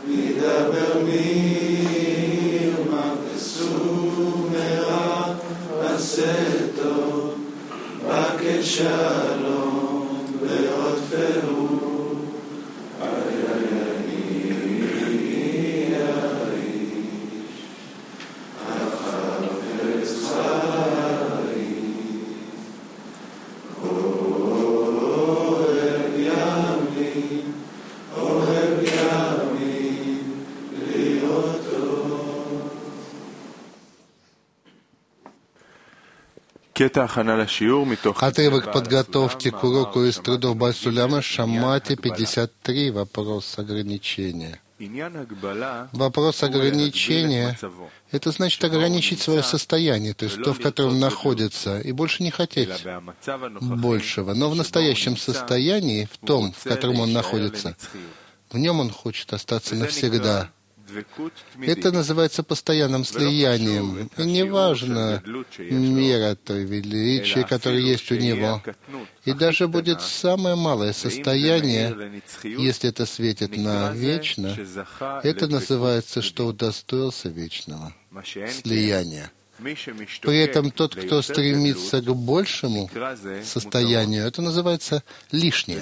Отрывок подготовки к уроку из трудов Баль-Суляма, Шамати 53, вопрос ограничения. Вопрос ограничения – это значит ограничить свое состояние, то есть то, в котором находится, и больше не хотеть большего. Но в настоящем состоянии, в том, в котором он находится, в нем он хочет остаться навсегда. Это называется постоянным слиянием. И неважно мера той величия, которая есть у него. И даже будет самое малое состояние, если это светит на вечно, это называется, что удостоился вечного слияния. При этом тот, кто стремится к большему состоянию, это называется лишнее.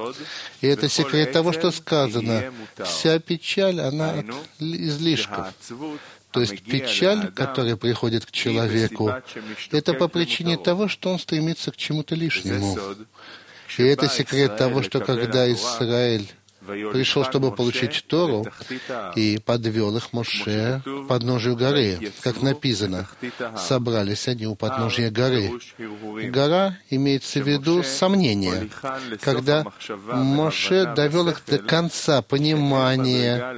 И это секрет того, что сказано. Вся печаль, она от излишков. То есть печаль, которая приходит к человеку, это по причине того, что он стремится к чему-то лишнему. И это секрет того, что когда Израиль пришел, чтобы получить Тору, и подвел их Моше к подножию горы, как написано. Собрались они у подножия горы. Гора имеется в виду сомнение, когда Моше довел их до конца понимания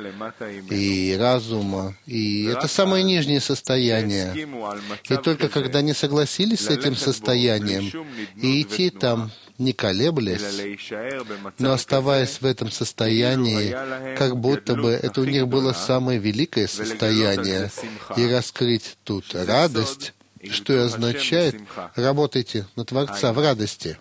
и разума, и это самое нижнее состояние. И только когда они согласились с этим состоянием и идти там, не колеблясь, но оставаясь в этом состоянии, как будто бы это у них было самое великое состояние, и раскрыть тут радость, что и означает «работайте на Творца в радости».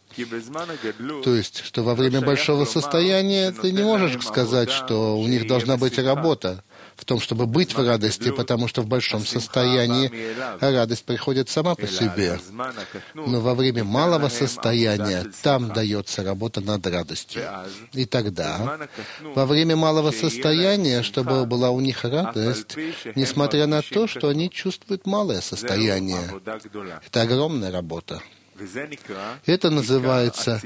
То есть, что во время большого состояния ты не можешь сказать, что у них должна быть работа в том, чтобы быть в радости, потому что в большом состоянии радость приходит сама по себе. Но во время малого состояния там дается работа над радостью. И тогда, во время малого состояния, чтобы была у них радость, несмотря на то, что они чувствуют малое состояние, это огромная работа. Это называется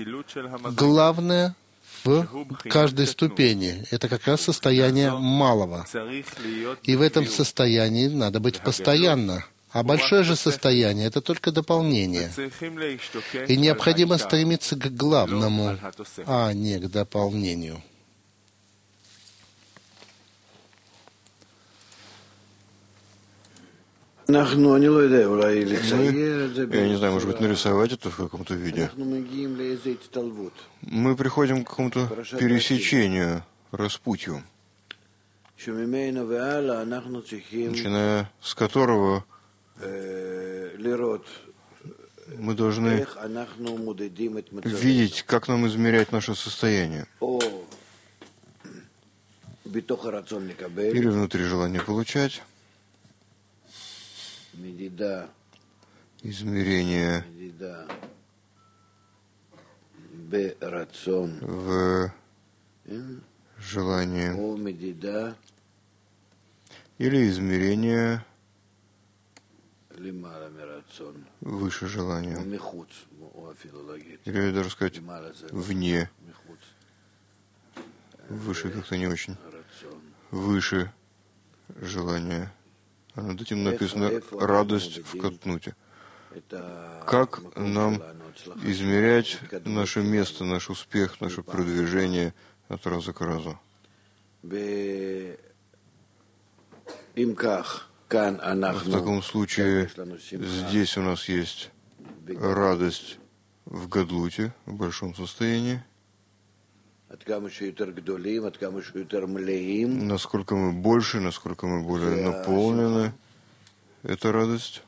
главное в каждой ступени. Это как раз состояние малого. И в этом состоянии надо быть постоянно. А большое же состояние — это только дополнение. И необходимо стремиться к главному, а не к дополнению. Я не знаю, может быть, нарисовать это в каком-то виде. Мы приходим к какому-то пересечению, распутью, начиная с которого мы должны видеть, как нам измерять наше состояние. Или внутри желания получать, измерение в желании или измерение выше желания, или даже сказать вне, выше как-то не очень, выше желания. А над этим написано «радость в катнуте». Как нам измерять наше место, наш успех, наше продвижение от раза к разу? В таком случае здесь у нас есть радость в гадлуте, в большом состоянии. Насколько мы больше, насколько мы более наполнены, это радость.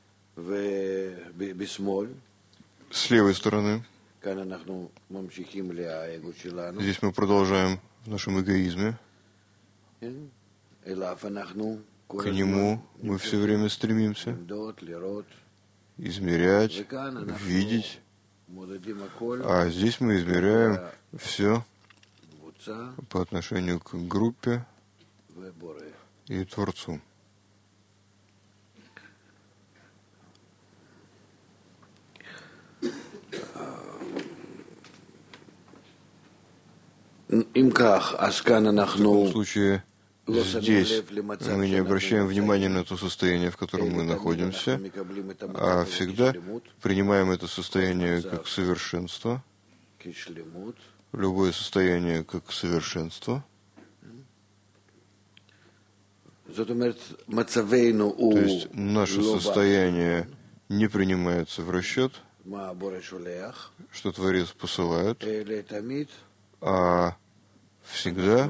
С левой стороны, здесь мы продолжаем в нашем эгоизме. К нему мы все время стремимся измерять, видеть, а здесь мы измеряем все по отношению к группе и Творцу. В таком случае, здесь мы не обращаем внимания на то состояние, в котором мы находимся, а всегда принимаем это состояние как совершенство, любое состояние как совершенство. То есть наше состояние не принимается в расчет, что Творец посылает, а всегда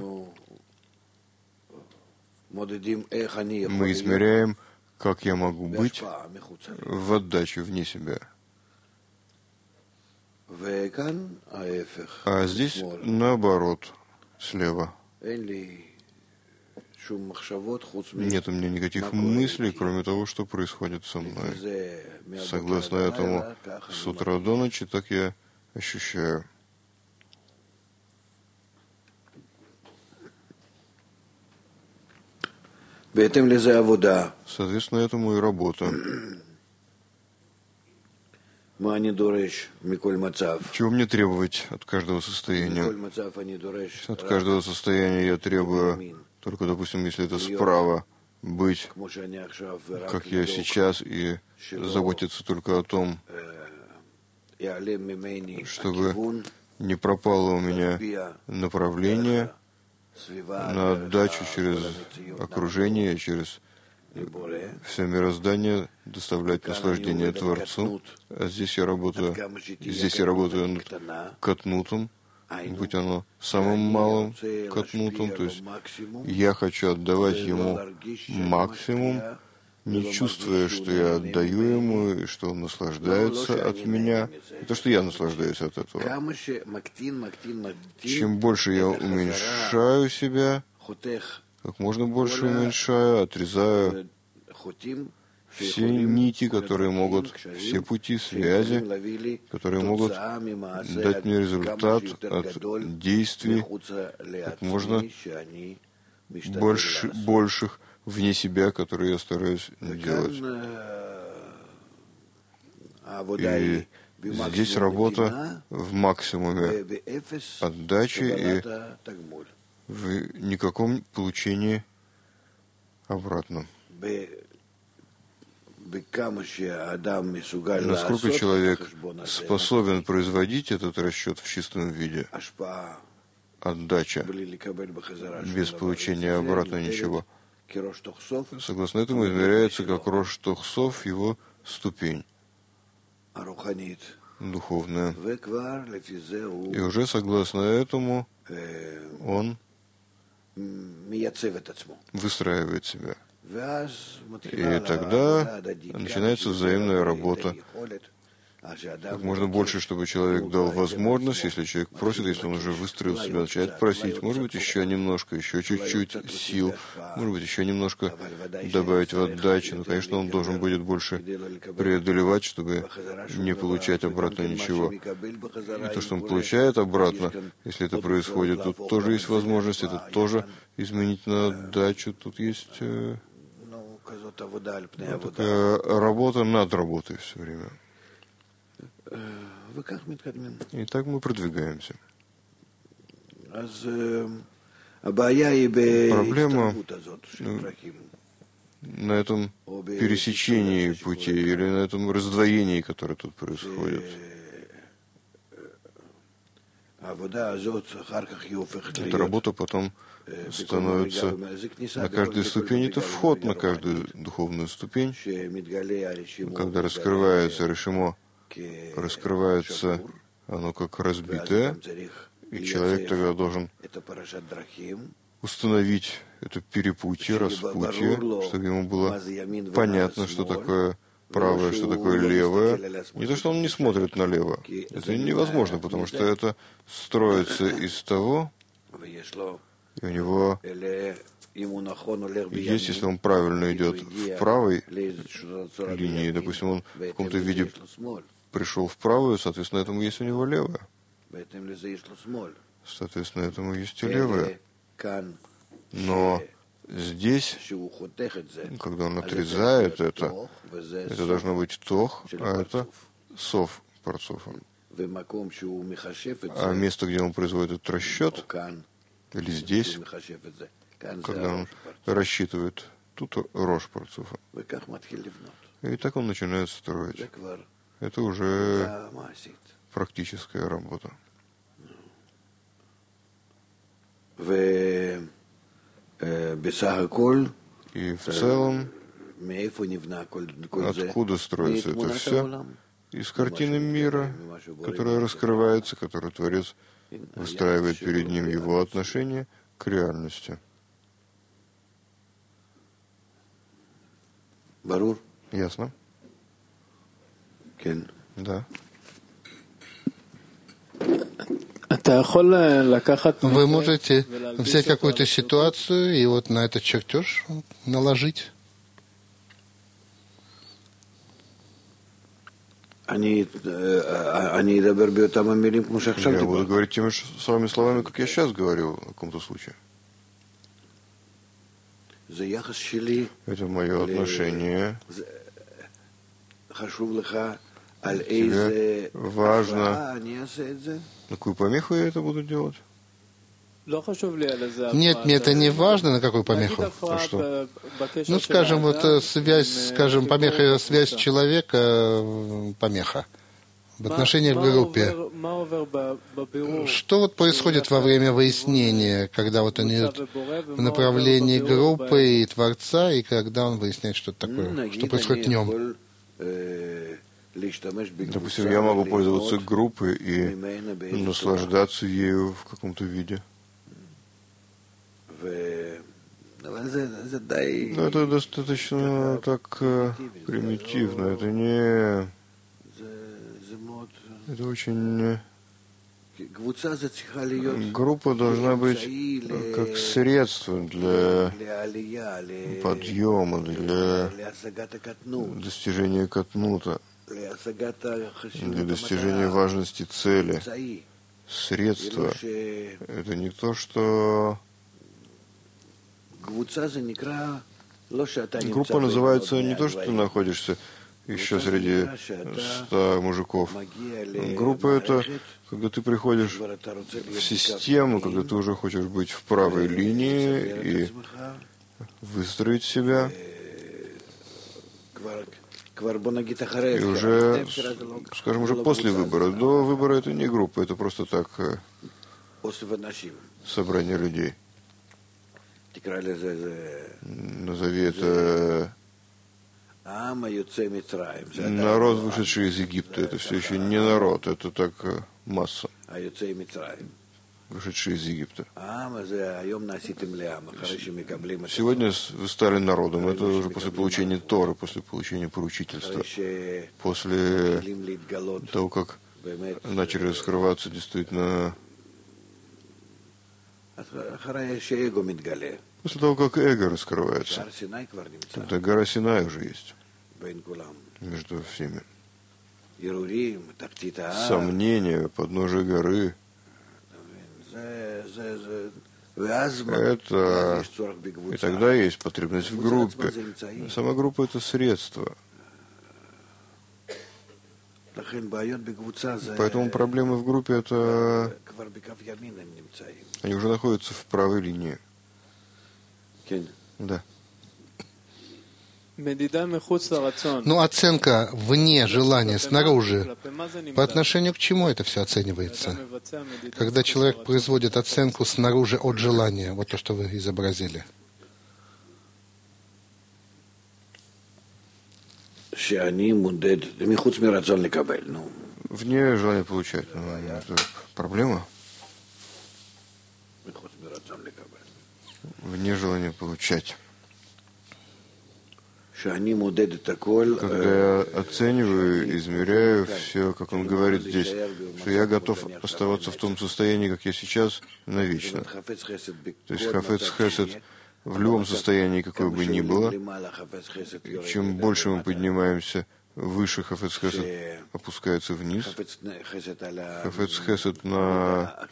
мы измеряем, как я могу быть в отдаче вне себя. А здесь наоборот, слева. Нет у меня никаких мыслей, кроме того, что происходит со мной. Согласно этому, с утра до ночи так я ощущаю. Соответственно, этому и работа. Чего мне требовать от каждого состояния? От каждого состояния я требую, только, допустим, если это справа, быть, как я сейчас, и заботиться только о том, чтобы не пропало у меня направление на отдачу через окружение, через все мироздание, доставлять наслаждение Творцу. А здесь я работаю над катнутом, будь оно самым малым катнутом, то есть я хочу отдавать ему максимум, не чувствуя, что я отдаю ему, и что он наслаждается от меня, и то, что я наслаждаюсь от этого. Чем больше я уменьшаю себя, как можно больше уменьшаю, отрезаю все нити, которые могут, все пути связи, которые могут дать мне результат от действий как можно больших вне себя, которые я стараюсь делать. И здесь работа в максимуме отдачи и в никаком получении обратно. Насколько человек способен производить этот расчет в чистом виде, отдача, без получения обратно ничего, согласно этому измеряется как Рош Тохсов, его ступень духовная. И уже согласно этому он выстраивает себя. И тогда начинается взаимная работа. Как можно больше, чтобы человек дал возможность, если человек просит, если он уже выстроил себя, начинает просить, может быть, еще немножко, еще чуть-чуть сил, может быть, еще немножко добавить в отдачу. Но, конечно, он должен будет больше преодолевать, чтобы не получать обратно ничего. И то, что он получает обратно, если это происходит, тут тоже есть возможность, это тоже изменить на отдачу. Тут есть такая работа над работой все время. И так мы продвигаемся. Проблема на этом пересечении путей или на этом раздвоении, которое тут происходит. Эта работа потом становится на каждой ступени, это вход на каждую духовную ступень, когда раскрывается решимо, раскрывается оно как разбитое, и человек тогда должен установить это перепутье, распутье, чтобы ему было понятно, что такое правое, что такое левое. Не то, что он не смотрит налево. Это невозможно, потому что это строится из того, и у него есть, если он правильно идет в правой линии, допустим, он в каком-то виде пришел в правую, соответственно, этому есть у него левая. Соответственно, этому есть и левая. Но здесь, когда он отрезает это должно быть тох, а это сов парцуфа. А место, где он производит этот расчет, или здесь, когда он рассчитывает, тут рош парцуфа. И так он начинает строить. Это уже практическая работа. И в целом, откуда строится это все? Из картины мира, которая раскрывается, которую Творец выстраивает перед ним его отношение к реальности. Ясно? Да. Вы можете взять какую-то ситуацию и вот на этот чертеж наложить. Я буду говорить теми же самыми словами, как я сейчас говорю в каком-то случае. Это мое отношение. Тебе важно, на какую помеху я это буду делать? Нет, мне это не важно, на какую помеху. А что? Ну, скажем, вот связь, скажем, помеха, связь человека, помеха в отношениях в группе. Что вот происходит во время выяснения, когда вот он идет в направлении группы и Творца, и когда он выясняет что-то такое, что происходит в нем? Допустим, я могу пользоваться группой и наслаждаться ею в каком-то виде. Но это достаточно так примитивно. Это не... Это очень... Группа должна быть как средство для подъема, для достижения катнута, для достижения важности цели. Средство — это не то, что... Группа называется не то, что ты находишься еще среди 100 мужиков. Группа — это когда ты приходишь в систему, когда ты уже хочешь быть в правой линии и выстроить себя. И уже, скажем, уже после выбора. До выбора это не группа, это просто так собрание людей. Назови это народ, вышедший из Египта. Это все еще не народ, это так масса, вышедший из Египта. Сегодня вы стали народом. Это уже после получения Торы, после получения поручительства, после того, как начали раскрываться действительно, после того, как эго раскрывается. Тогда гора Синай уже есть между всеми. Сомнения, подножие горы. Это... И тогда есть потребность в группе. Сама группа — это средство. Поэтому проблемы в группе — это... Они уже находятся в правой линии. Да. Ну, оценка вне желания, снаружи. По отношению к чему это все оценивается? Когда человек производит оценку снаружи от желания, вот то, что вы изобразили. Вне желания получать. Это проблема. Вне желания получать. Когда я оцениваю, измеряю все, как он говорит здесь, что я готов оставаться в том состоянии, как я сейчас, навечно. То есть хафец хесед в любом состоянии, какое бы ни было, чем больше мы поднимаемся выше, хафец хесед опускается вниз. Хафец хесед на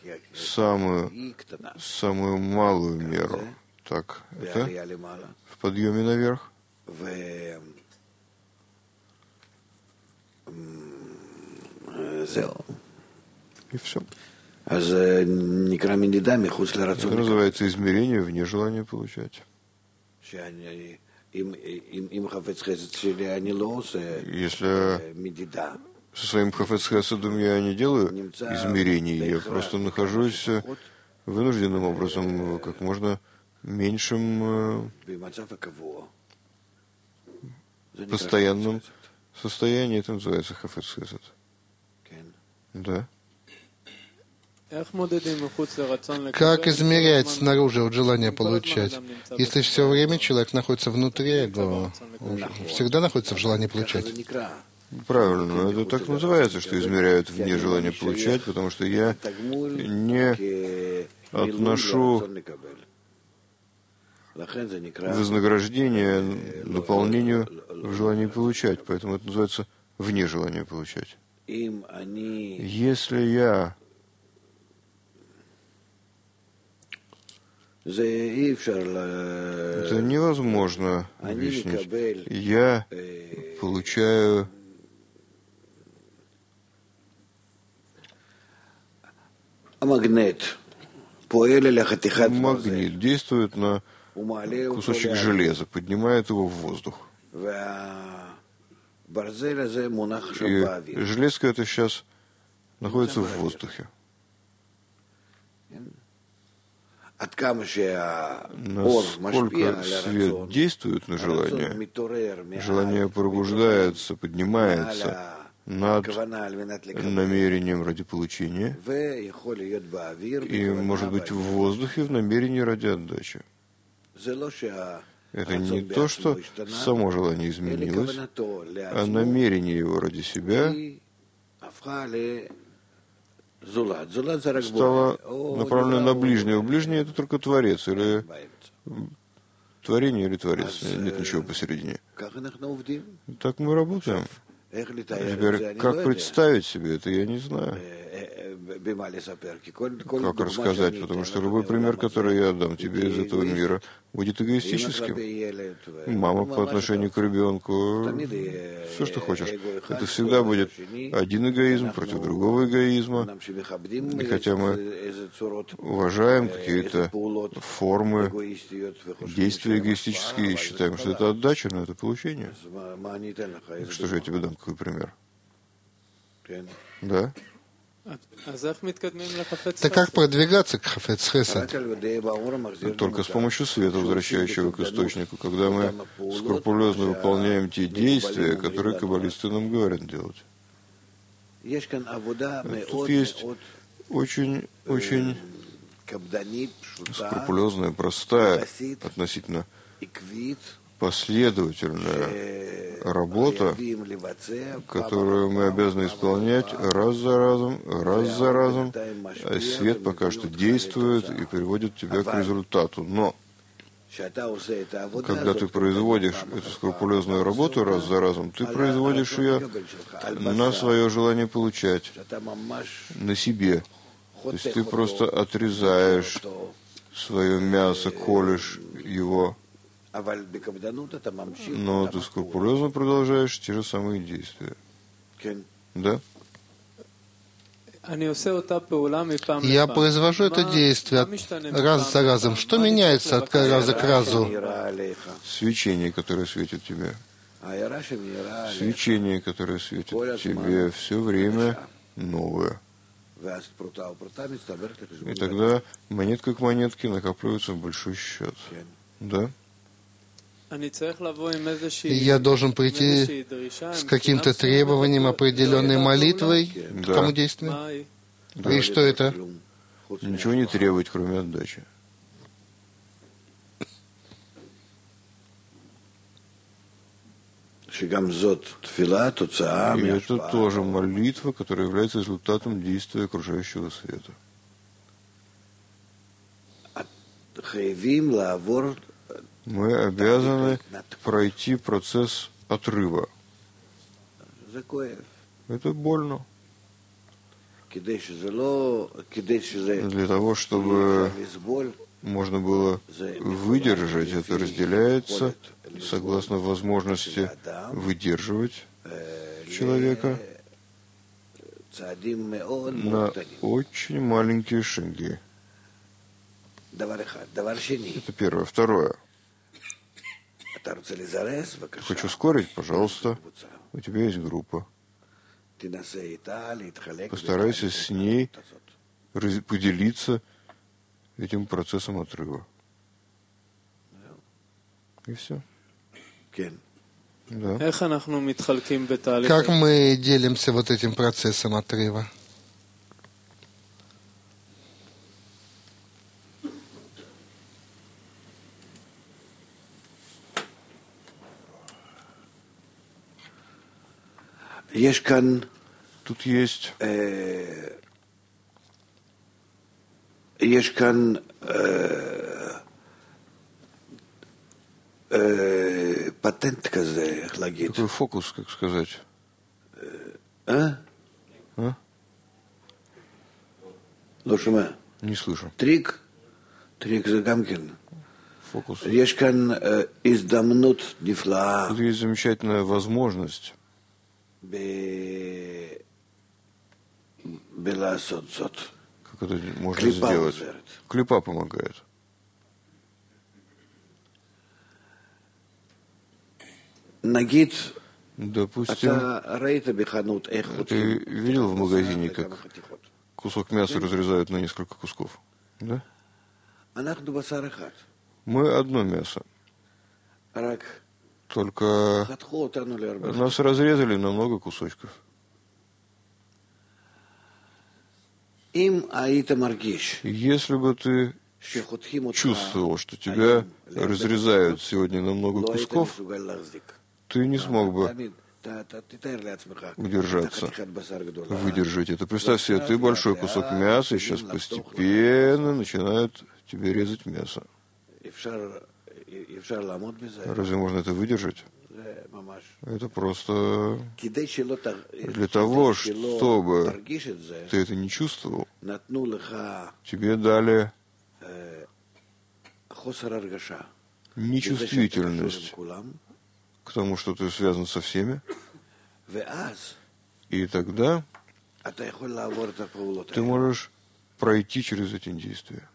самую малую меру. Так, это в подъеме наверх. И все. Это называется измерение вне желания получать. Если со своим хафец хеседом я не делаю измерений, я просто нахожусь вынужденным образом, как можно меньшем постоянном состоянии, это называется хафец хесед. Да. Как измерять снаружи от желания получать? Если все время человек находится внутри эго, он всегда находится в желании получать. Правильно, это так называется, что измеряют вне желания получать, потому что я не отношу вознаграждение наполнению в желании получать, поэтому это называется вне желания получать. Если я это невозможно объяснить. Я получаю магнит действует на кусочек железа, поднимает его в воздух. И железка это сейчас находится в воздухе. Насколько свет действует на желание, желание пробуждается, поднимается над намерением ради получения и может быть в воздухе в намерении ради отдачи. Это не то, что само желание изменилось, а намерение его ради себя стало направлено на ближнего. Ближний — это только Творец, или творение, или Творец. Нет ничего посередине. Так мы работаем. Теперь, как представить себе это, я не знаю. Как рассказать, потому что любой пример, который я дам тебе из этого мира, будет эгоистическим. Мама по отношению к ребенку, все, что хочешь. Это всегда будет один эгоизм против другого эгоизма. И хотя мы уважаем какие-то формы действия эгоистические и считаем, что это отдача, но это получение. Что же я тебе дам, какой пример? Да? Так как продвигаться к хафец хесед? Только с помощью света, возвращающего к источнику, когда мы скрупулезно выполняем те действия, которые каббалисты нам говорят делать. Тут есть очень скрупулезная, простая, относительно последовательная работа, которую мы обязаны исполнять раз за разом, а свет пока что действует и приводит тебя к результату. Но когда ты производишь эту скрупулезную работу раз за разом, ты производишь ее на свое желание получать, на себе. То есть ты просто отрезаешь свое мясо, колешь его, но ты скрупулезно продолжаешь те же самые действия. Да? Я произвожу это действие раз за разом. Что меняется от раза к разу? Свечение, которое светит тебе. Свечение, которое светит тебе все время новое. И тогда монетка к монетке накапливается в большой счет. Да? И я должен прийти с каким-то требованием, определенной молитвой к тому действию. Да. И что это? Ничего не требовать, кроме отдачи. И это тоже молитва, которая является результатом действия окружающего света. Мы обязаны пройти процесс отрыва. Это больно. Для того, чтобы можно было выдержать, это разделяется согласно возможности выдерживать человека на очень маленькие шаги. Это первое. Второе. Хочу ускорить, пожалуйста. У тебя есть группа. Постарайся с ней поделиться этим процессом отрыва. И все. Да. Как мы делимся вот этим процессом отрыва? Тут есть такой фокус, как сказать. Не слышу. Трик Фокус. Тут есть замечательная возможность как это можно сделать? Клипа помогает. Допустим, ты видел в магазине, как кусок мяса разрезают на несколько кусков? Да? Мы одно мясо. Только нас разрезали на много кусочков. Если бы ты чувствовал, что тебя разрезают сегодня на много кусков, ты не смог бы удержаться, выдержать это. Представь себе, ты большой кусок мяса, и сейчас постепенно начинают тебе резать мясо. Разве можно это выдержать? Это просто для того, чтобы ты это не чувствовал, тебе дали нечувствительность к тому, что ты связан со всеми, и тогда ты можешь пройти через эти действия.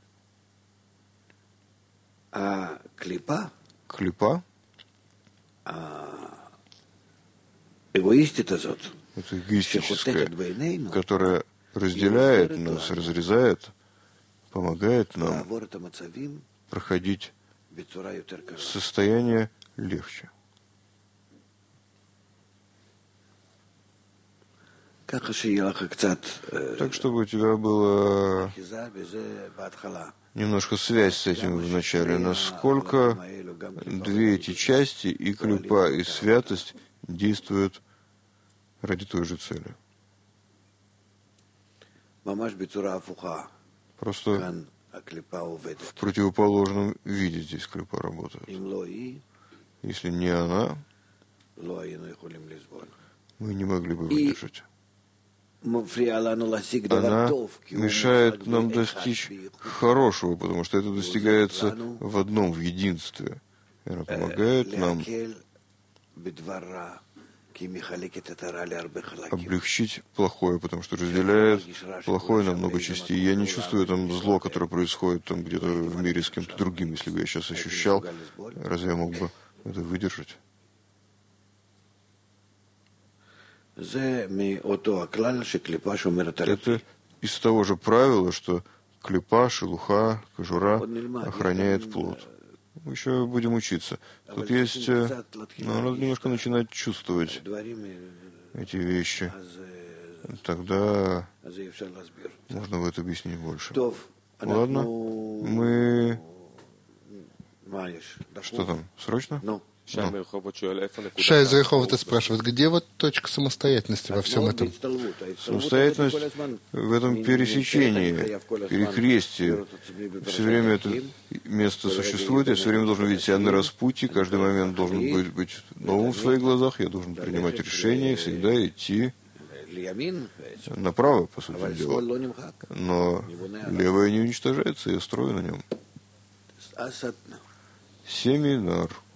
Клипа, это эгоистическое, которое разделяет нас, разрезает, помогает нам проходить состояние легче. Так, чтобы у тебя была немножко связь с этим в начале. Насколько две эти части, и клипа, и святость, действуют ради той же цели. Просто в противоположном виде здесь клипа работает. Если не она, мы не могли бы выдержать. Она мешает нам достичь хорошего, потому что это достигается в одном, в единстве. И она помогает нам облегчить плохое, потому что разделяет плохое на много частей. Я не чувствую там зло, которое происходит там где-то в мире с кем-то другим. Если бы я сейчас ощущал, разве я мог бы это выдержать? Это из того же правила, что клипа, шелуха, кожура охраняет плод. Мы еще будем учиться. Тут есть... Но надо немножко начинать чувствовать эти вещи. Тогда можно в это объяснить больше. Ладно, мы... Что там, срочно? Шай из Реховота спрашивает, где вот точка самостоятельности во всем этом? Самостоятельность в этом пересечении, перекрестии. Все время это место существует, я все время должен видеть себя на распутье, каждый момент должен быть новым в своих глазах, я должен принимать решения, всегда идти направо, по сути дела. Но левое не уничтожается, я строю на нем. Семинар.